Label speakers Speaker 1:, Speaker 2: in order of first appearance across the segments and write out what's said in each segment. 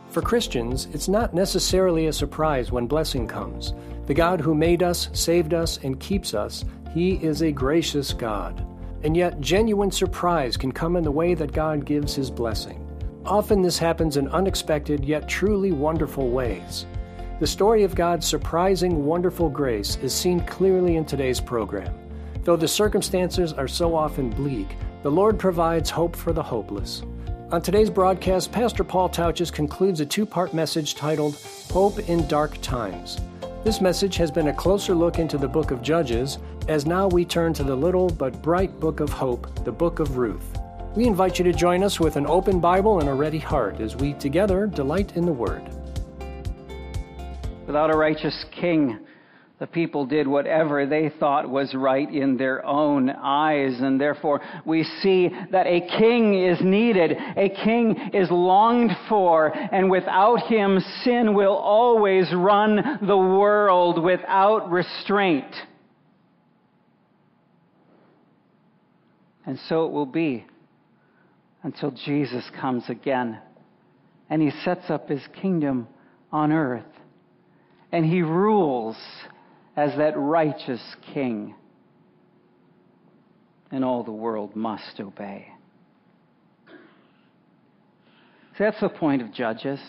Speaker 1: For Christians, it's not necessarily a surprise when blessing comes. The God who made us, saved us, and keeps us, He is a gracious God. And yet, genuine surprise can come in the way that God gives His blessing. Often this happens in unexpected yet truly wonderful ways. The story of God's surprising, wonderful grace is seen clearly in today's program. Though the circumstances are so often bleak, the Lord provides hope for the hopeless. On today's broadcast, Pastor Paul Tauchis concludes a two-part message titled, Hope in Dark Times. This message has been a closer look into the book of Judges, as now we turn to the little but bright book of hope, the book of Ruth. We invite you to join us with an open Bible and a ready heart as we together delight in the Word.
Speaker 2: Without a righteous king, the people did whatever they thought was right in their own eyes, and therefore we see that a king is needed, a king is longed for, and without him, sin will always run the world without restraint. And so it will be until Jesus comes again, and He sets up His kingdom on earth, and He rules as that righteous king, and all the world must obey. So that's the point of Judges.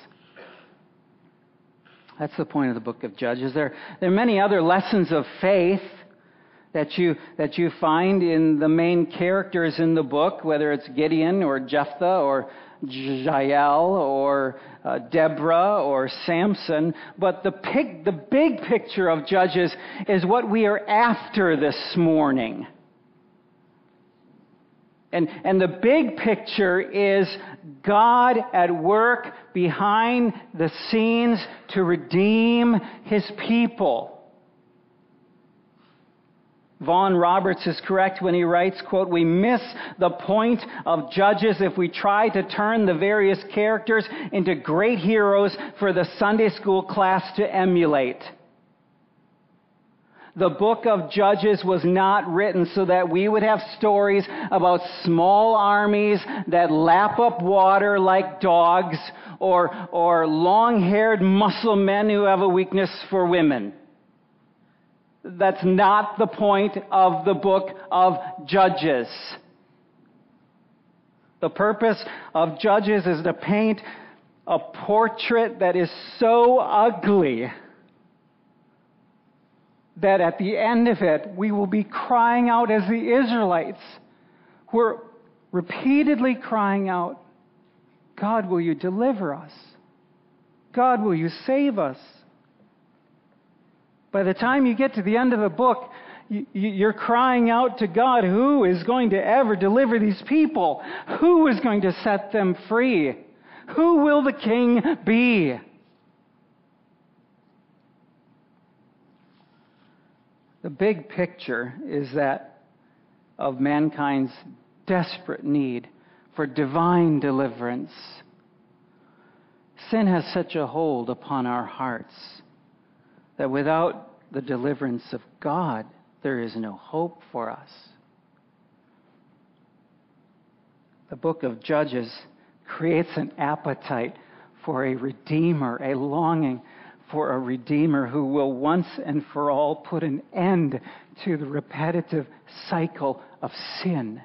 Speaker 2: That's the point of the book of Judges. There are many other lessons of faith that you find in the main characters in the book, whether it's Gideon or Jephthah or Jael or Deborah or Samson. But the big picture of Judges is what we are after this morning. And the big picture is God at work behind the scenes to redeem His people. Vaughan Roberts is correct when he writes, quote, "We miss the point of Judges if we try to turn the various characters into great heroes for the Sunday school class to emulate. The book of Judges was not written so that we would have stories about small armies that lap up water like dogs or long-haired muscle men who have a weakness for women. That's not the point of the book of Judges. The purpose of Judges is to paint a portrait that is so ugly that at the end of it, we will be crying out as the Israelites were repeatedly crying out, God, will you deliver us? God, will you save us? By the time you get to the end of the book, you're crying out to God, who is going to ever deliver these people? Who is going to set them free? Who will the king be? The big picture is that of mankind's desperate need for divine deliverance. Sin has such a hold upon our hearts that without the deliverance of God, there is no hope for us. The book of Judges creates an appetite for a Redeemer, a longing for a Redeemer who will once and for all put an end to the repetitive cycle of sin.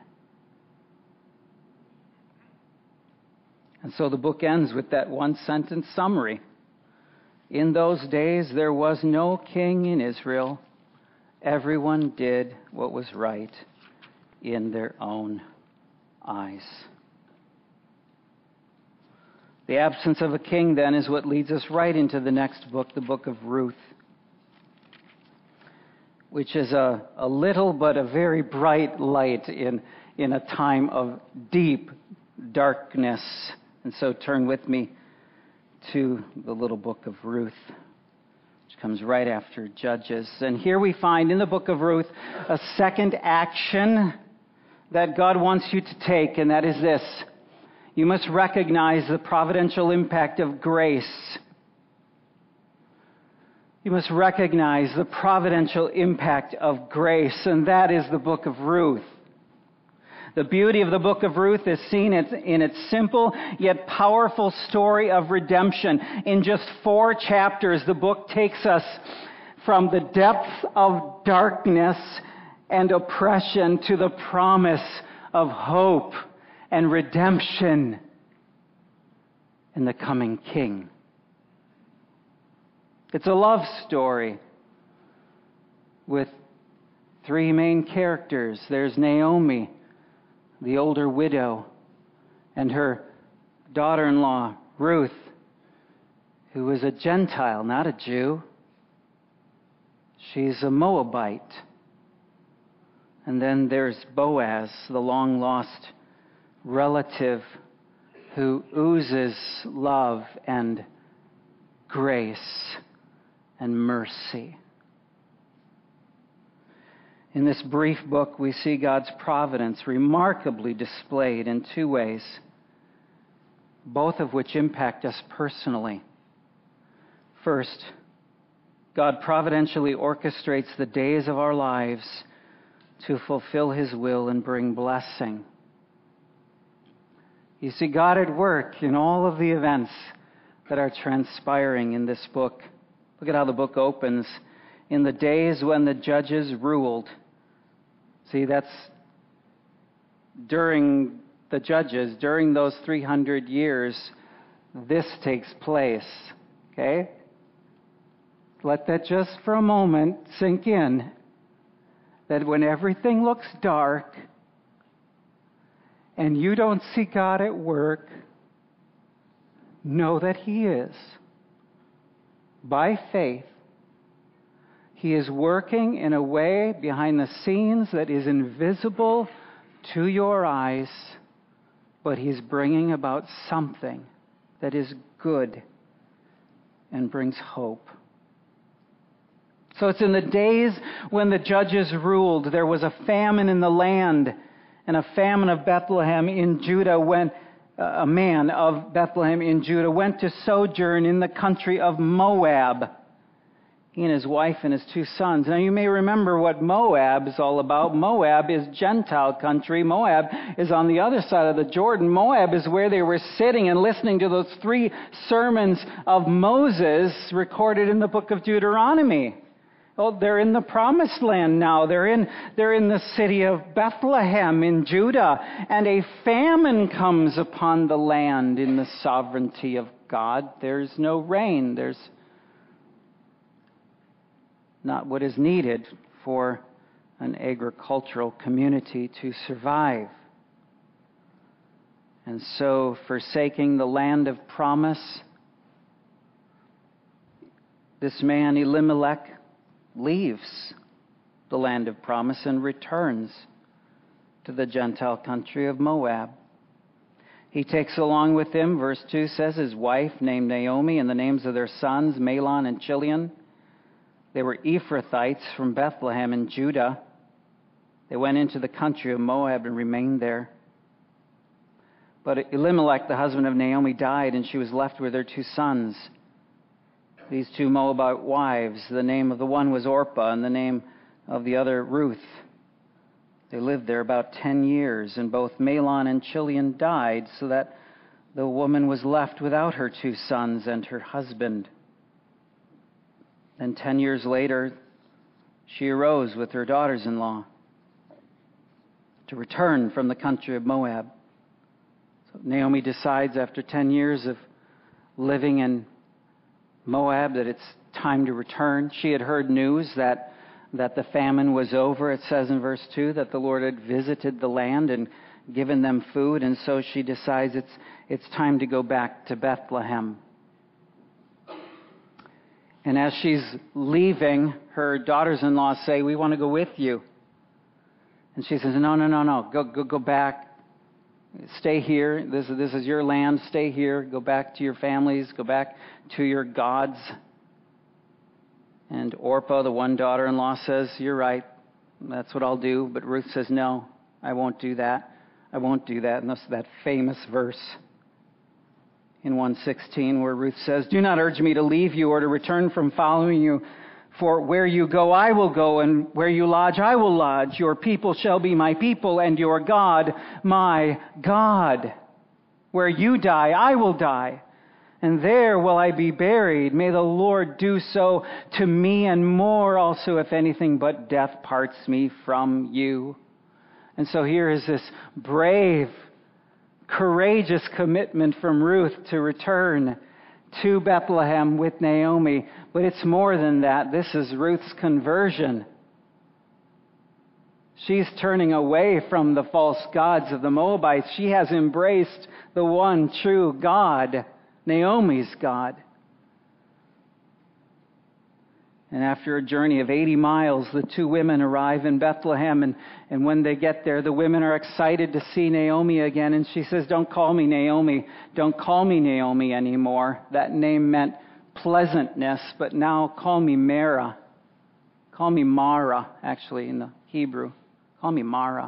Speaker 2: And so the book ends with that one-sentence summary. In those days there was no king in Israel. Everyone did what was right in their own eyes. The absence of a king, then, is what leads us right into the next book, the book of Ruth, which is a little but a very bright light in a time of deep darkness. And so turn with me to the little book of Ruth, which comes right after Judges. And here we find in the book of Ruth a second action that God wants you to take, and that is this. You must recognize the providential impact of grace. You must recognize the providential impact of grace, and that is the book of Ruth. The beauty of the book of Ruth is seen in its simple yet powerful story of redemption. In just 4 chapters, the book takes us from the depths of darkness and oppression to the promise of hope and redemption in the coming King. It's a love story with 3 main characters. There's Naomi, the older widow, and her daughter-in-law, Ruth, who is a Gentile, not a Jew. She's a Moabite. And then there's Boaz, the long-lost relative who oozes love and grace and mercy. In this brief book, we see God's providence remarkably displayed in 2 ways, both of which impact us personally. First, God providentially orchestrates the days of our lives to fulfill His will and bring blessing. You see God at work in all of the events that are transpiring in this book. Look at how the book opens. In the days when the judges ruled. See, that's during the judges, during those 300 years, this takes place. Okay? Let that just for a moment sink in. That when everything looks dark and you don't see God at work, know that He is. By faith, He is working in a way behind the scenes that is invisible to your eyes, but He's bringing about something that is good and brings hope. So it's in the days when the judges ruled, there was a famine in the land, and a famine of Bethlehem in Judah when a man of Bethlehem in Judah went to sojourn in the country of Moab. He and his wife and his 2 sons. Now you may remember what Moab is all about. Moab is Gentile country. Moab is on the other side of the Jordan. Moab is where they were sitting and listening to those 3 sermons of Moses recorded in the book of Deuteronomy. Oh, they're in the promised land now. They're in the city of Bethlehem in Judah. And a famine comes upon the land in the sovereignty of God. There's no rain. There's not what is needed for an agricultural community to survive. And so, forsaking the land of promise, this man Elimelech leaves the land of promise and returns to the Gentile country of Moab. He takes along with him, verse 2 says, his wife named Naomi and the names of their sons, Mahlon and Chilion. They were Ephrathites from Bethlehem in Judah. They went into the country of Moab and remained there. But Elimelech, the husband of Naomi, died, and she was left with her 2 sons. These 2 Moabite wives, the name of the one was Orpah, and the name of the other Ruth. They lived there about 10 years, and both Mahlon and Chilion died, so that the woman was left without her 2 sons and her husband. Then 10 years later, she arose with her daughters-in-law to return from the country of Moab. So Naomi decides after 10 years of living in Moab that it's time to return. She had heard news that the famine was over. It says in verse 2 that the Lord had visited the land and given them food, and so she decides it's time to go back to Bethlehem. And as she's leaving, her daughters-in-law say, "We want to go with you." And she says, No. Go back. Stay here. This is your land. Stay here. Go back to your families. Go back to your gods. And Orpah, the one daughter-in-law, says, "You're right. That's what I'll do." But Ruth says, "No, I won't do that. I won't do that." And that's that famous verse in 1:16 where Ruth says, "Do not urge me to leave you or to return from following you, For where you go, I will go, and where you lodge, I will lodge. Your people shall be my people, and your God, my God. Where you die, I will die, and there will I be buried. May the Lord do so to me, and more also, if anything but death parts me from you. And so here is this brave, courageous commitment from Ruth to return to Bethlehem with Naomi. But it's more than that. This is Ruth's conversion. She's turning away from the false gods of the Moabites. She has embraced the one true God, Naomi's God. And after a journey of 80 miles, the two women arrive in Bethlehem. And when they get there, the women are excited to see Naomi again. And she says, "Don't call me Naomi. Don't call me Naomi anymore." That name meant pleasantness, but now call me Mara. Call me Mara, actually, in the Hebrew. Call me Mara.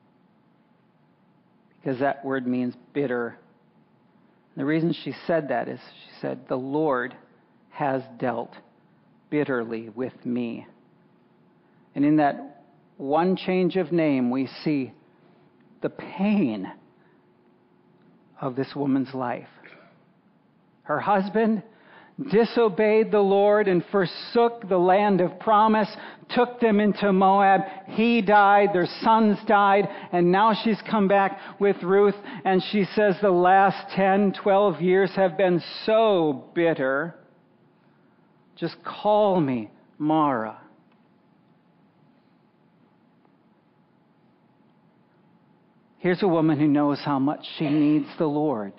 Speaker 2: Because that word means bitter. The reason she said that is she said, "The Lord has dealt bitterly with me." And in that one change of name, we see the pain of this woman's life. Her husband disobeyed the Lord and forsook the land of promise, took them into Moab. He died, their sons died, and now she's come back with Ruth, and she says the last 10, 12 years have been so bitter. Just call me Mara. Here's a woman who knows how much she needs the Lord.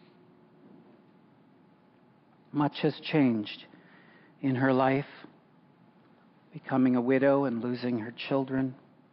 Speaker 2: Much has changed in her life, becoming a widow and losing her children.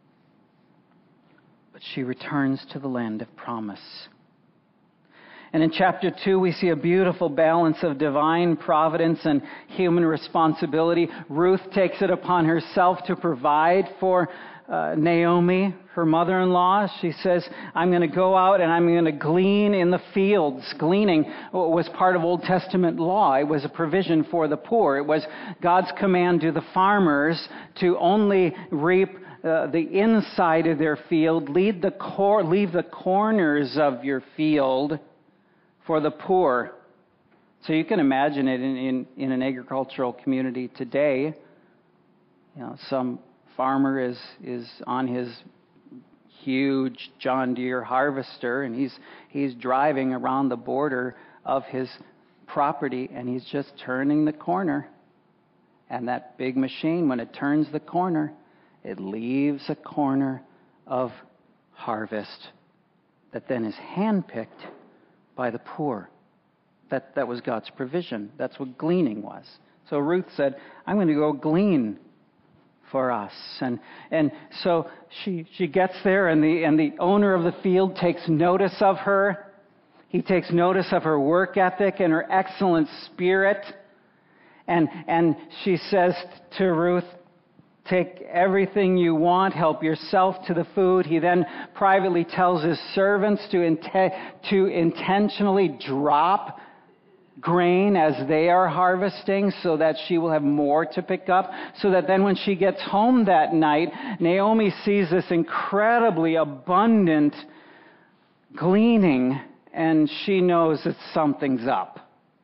Speaker 2: But she returns to the land of promise. And in chapter 2, we see a beautiful balance of divine providence and human responsibility. Ruth takes it upon herself to provide for Naomi, her mother-in-law. She says, "I'm going to go out and I'm going to glean in the fields." Gleaning was part of Old Testament law. It was a provision for the poor. It was God's command to the farmers to only reap the inside of their field, leave the corners of your field for the poor. So you can imagine it in an agricultural community today. You know, some farmer is on his huge John Deere harvester, and he's driving around the border of his property, and he's just turning the corner. And that big machine, when it turns the corner, it leaves a corner of harvest that then is handpicked by the poor. That was God's provision. That's what gleaning was. So Ruth said, "I'm going to go glean for us." And so she gets there, and the owner of the field takes notice of her. He takes notice of her work ethic and her excellent spirit. And she says to Ruth, "Take everything you want, help yourself to the food." He then privately tells his servants to intentionally drop grain as they are harvesting so that she will have more to pick up, so that then when she gets home that night, Naomi sees this incredibly abundant gleaning, and she knows that something's up.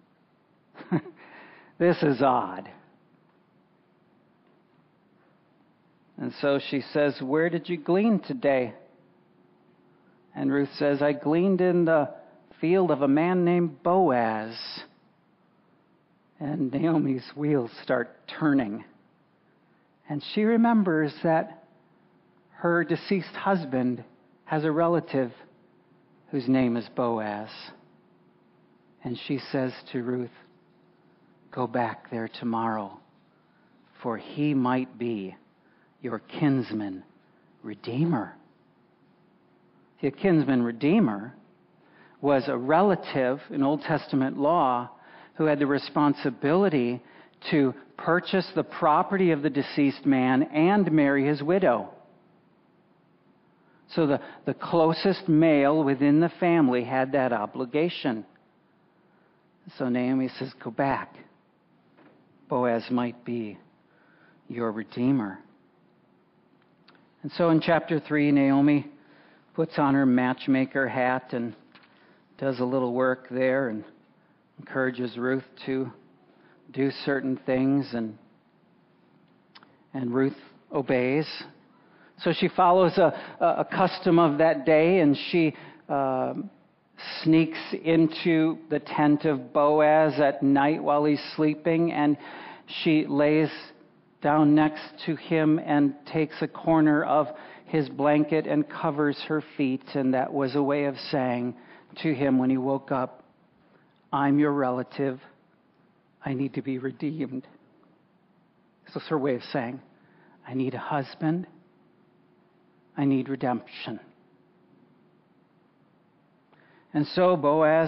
Speaker 2: This is odd. And so she says, "Where did you glean today?" And Ruth says, "I gleaned in the field of a man named Boaz." And Naomi's wheels start turning. And she remembers that her deceased husband has a relative whose name is Boaz. And she says to Ruth, "Go back there tomorrow, for he might be your kinsman redeemer." See, a kinsman redeemer was a relative in Old Testament law who had the responsibility to purchase the property of the deceased man and marry his widow. So the closest male within the family had that obligation. So Naomi says, "Go back. Boaz might be your Redeemer. And so in chapter 3, Naomi puts on her matchmaker hat and does a little work there and encourages Ruth to do certain things, and Ruth obeys. So she follows a custom of that day, and she sneaks into the tent of Boaz at night while he's sleeping, and she lays down next to him and takes a corner of his blanket and covers her feet. And that was a way of saying to him when he woke up, I'm your relative. I need to be redeemed. This was her way of saying, I need a husband. I need redemption. And so Boaz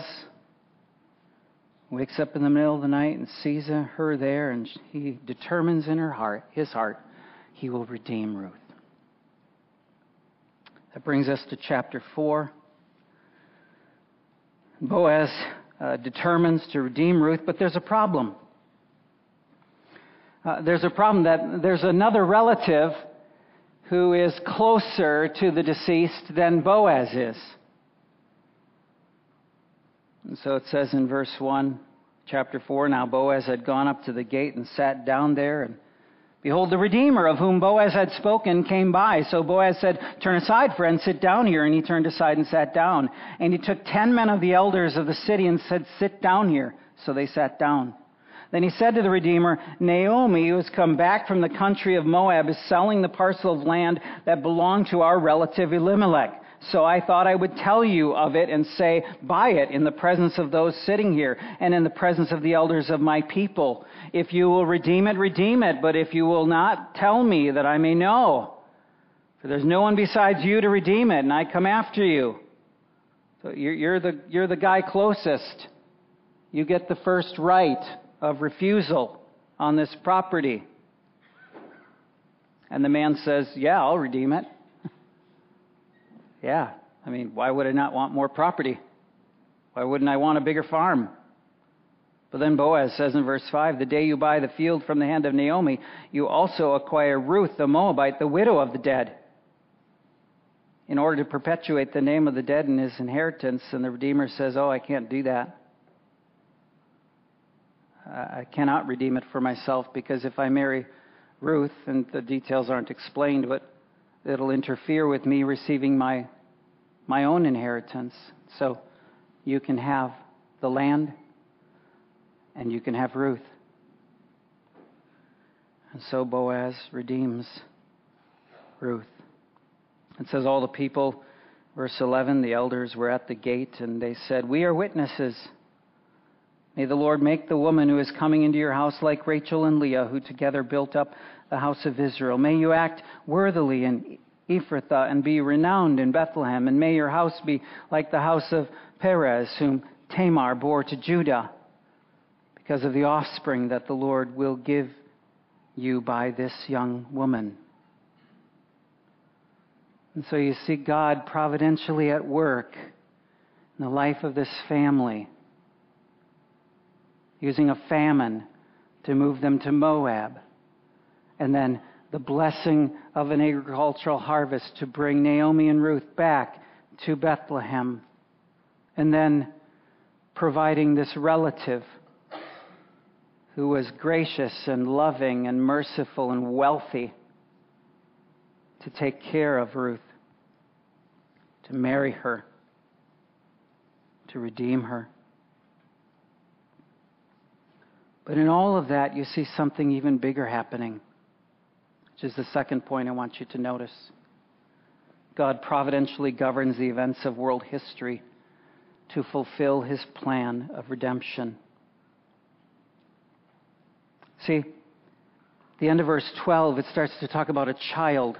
Speaker 2: wakes up in the middle of the night and sees her there, and he determines in his heart, he will redeem Ruth. That brings us to chapter 4. Boaz determines to redeem Ruth, but there's a problem. There's a problem that there's another relative who is closer to the deceased than Boaz is. And so it says in verse 1, chapter 4, now Boaz had gone up to the gate and sat down there, and behold, the Redeemer of whom Boaz had spoken came by. So Boaz said, turn aside, friend, sit down here. And he turned aside and sat down. And he took 10 men of the elders of the city and said, sit down here. So they sat down. Then he said to the Redeemer, Naomi, who has come back from the country of Moab, is selling the parcel of land that belonged to our relative Elimelech. So I thought I would tell you of it and say, buy it in the presence of those sitting here and in the presence of the elders of my people. If you will redeem it, redeem it. But if you will not, tell me that I may know. For there's no one besides you to redeem it, and I come after you. So you're the guy closest. You get the first right of refusal on this property. And the man says, yeah, I'll redeem it. Yeah, I mean, why would I not want more property? Why wouldn't I want a bigger farm? But then Boaz says in verse 5, the day you buy the field from the hand of Naomi, you also acquire Ruth the Moabite, the widow of the dead, in order to perpetuate the name of the dead in his inheritance. And the Redeemer says, I can't do that. I cannot redeem it for myself, because if I marry Ruth, and the details aren't explained, but it'll interfere with me receiving my own inheritance. So you can have the land and you can have Ruth. And so Boaz redeems Ruth. It says all the people, verse 11, the elders were at the gate, and they said, we are witnesses. May the Lord make the woman who is coming into your house like Rachel and Leah, who together built up the house of Israel. May you act worthily in Ephrathah and be renowned in Bethlehem. And may your house be like the house of Perez, whom Tamar bore to Judah, because of the offspring that the Lord will give you by this young woman. And so you see God providentially at work in the life of this family, using a famine to move them to Moab, and then the blessing of an agricultural harvest to bring Naomi and Ruth back to Bethlehem, and then providing this relative who was gracious and loving and merciful and wealthy to take care of Ruth, to marry her, to redeem her. But in all of that, you see something even bigger happening, which is the second point I want you to notice. God providentially governs the events of world history to fulfill his plan of redemption. See, at the end of verse 12, it starts to talk about a child.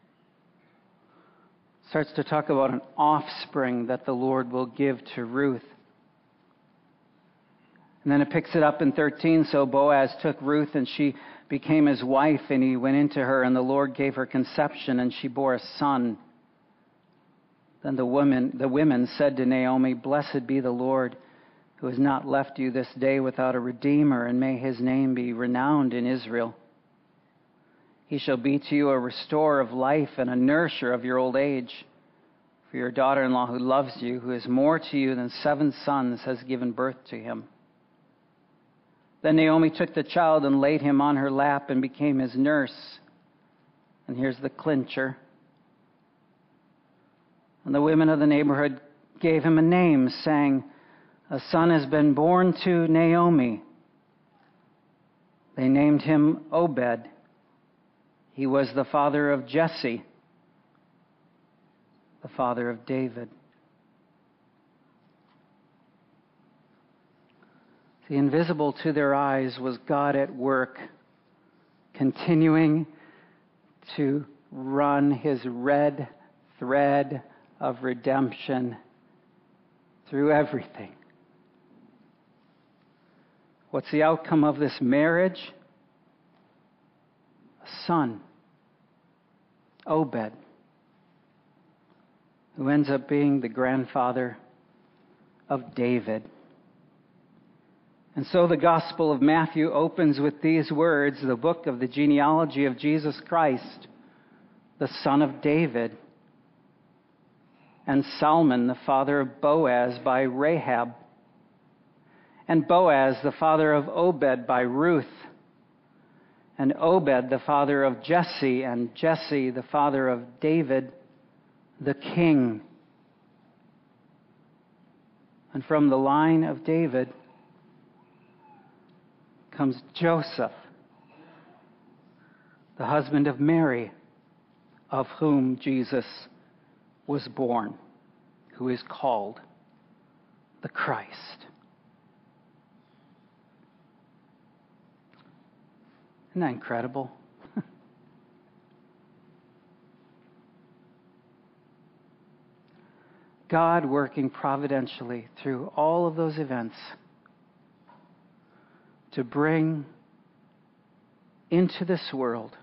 Speaker 2: It starts to talk about an offspring that the Lord will give to Ruth. And then it picks it up in 13. So Boaz took Ruth, and she became his wife, and he went into her, and the Lord gave her conception, and she bore a son. Then the women said to Naomi, "Blessed be the Lord, who has not left you this day without a redeemer, and may his name be renowned in Israel. He shall be to you a restorer of life and a nourisher of your old age. For your daughter-in-law who loves you, who is more to you than 7 sons, has given birth to him. Then Naomi took the child and laid him on her lap and became his nurse. And here's the clincher. And the women of the neighborhood gave him a name, saying, "A son has been born to Naomi." They named him Obed. He was the father of Jesse, the father of David. The invisible to their eyes was God at work, continuing to run his red thread of redemption through everything. What's the outcome of this marriage? A son, Obed, who ends up being the grandfather of David. And so the Gospel of Matthew opens with these words, the book of the genealogy of Jesus Christ, the son of David, and Salmon, the father of Boaz by Rahab, and Boaz, the father of Obed by Ruth, and Obed, the father of Jesse, and Jesse, the father of David, the king. And from the line of David comes Joseph, the husband of Mary, of whom Jesus was born, who is called the Christ. Isn't that incredible? God working providentially through all of those events to bring into this world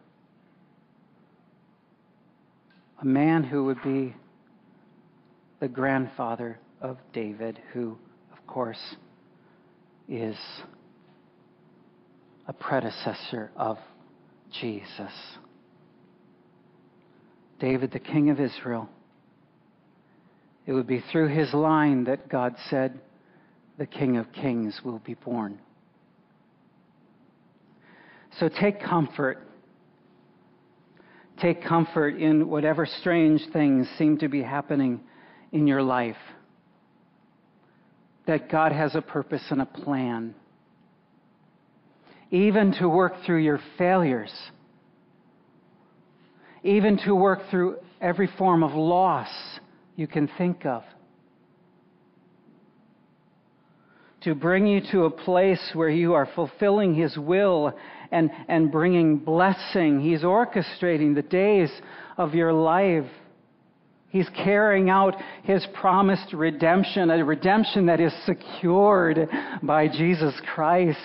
Speaker 2: a man who would be the grandfather of David, who, of course, is a predecessor of Jesus. David, the king of Israel. It would be through his line that God said the King of Kings will be born. So take comfort. Take comfort in whatever strange things seem to be happening in your life. That God has a purpose and a plan. Even to work through your failures. Even to work through every form of loss you can think of. To bring you to a place where you are fulfilling His will and bringing blessing. He's orchestrating the days of your life. He's carrying out His promised redemption, a redemption that is secured by Jesus Christ.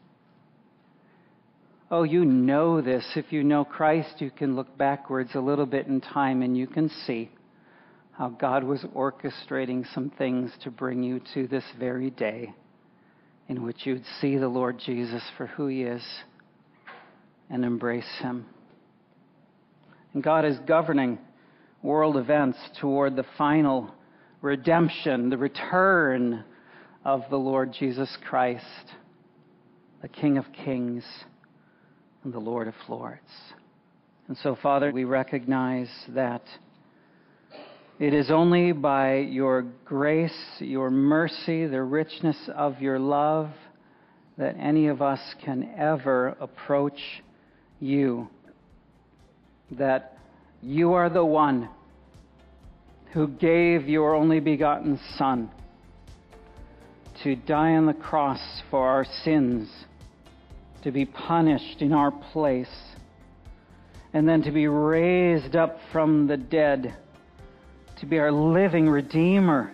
Speaker 2: Oh, you know this. If you know Christ, you can look backwards a little bit in time and you can see how God was orchestrating some things to bring you to this very day in which you'd see the Lord Jesus for who He is and embrace Him. And God is governing world events toward the final redemption, the return of the Lord Jesus Christ, the King of Kings and the Lord of Lords. And so, Father, we recognize that it is only by your grace, your mercy, the richness of your love that any of us can ever approach you. That you are the one who gave your only begotten Son to die on the cross for our sins, to be punished in our place, and then to be raised up from the dead, to be our living Redeemer,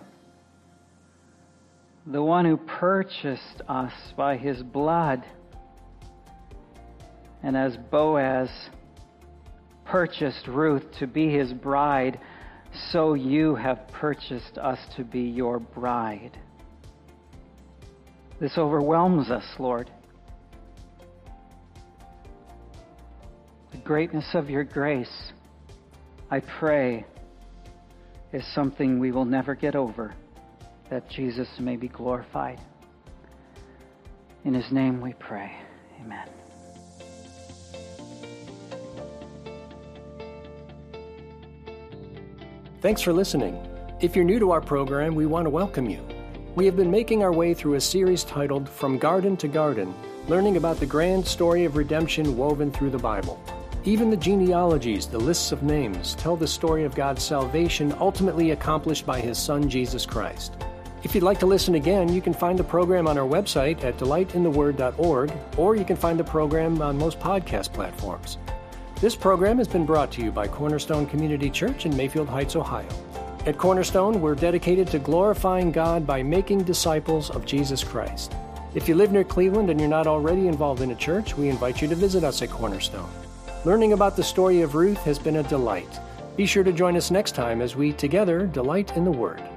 Speaker 2: the one who purchased us by His blood. And as Boaz purchased Ruth to be his bride, so you have purchased us to be your bride. This overwhelms us, Lord. The greatness of your grace, I pray, is something we will never get over, that Jesus may be glorified. In his name we pray. Amen.
Speaker 1: Thanks for listening. If you're new to our program, we want to welcome you. We have been making our way through a series titled From Garden to Garden, learning about the grand story of redemption woven through the Bible. Even the genealogies, the lists of names, tell the story of God's salvation ultimately accomplished by his Son, Jesus Christ. If you'd like to listen again, you can find the program on our website at delightintheword.org, or you can find the program on most podcast platforms. This program has been brought to you by Cornerstone Community Church in Mayfield Heights, Ohio. At Cornerstone, we're dedicated to glorifying God by making disciples of Jesus Christ. If you live near Cleveland and you're not already involved in a church, we invite you to visit us at Cornerstone. Learning about the story of Ruth has been a delight. Be sure to join us next time as we together delight in the Word.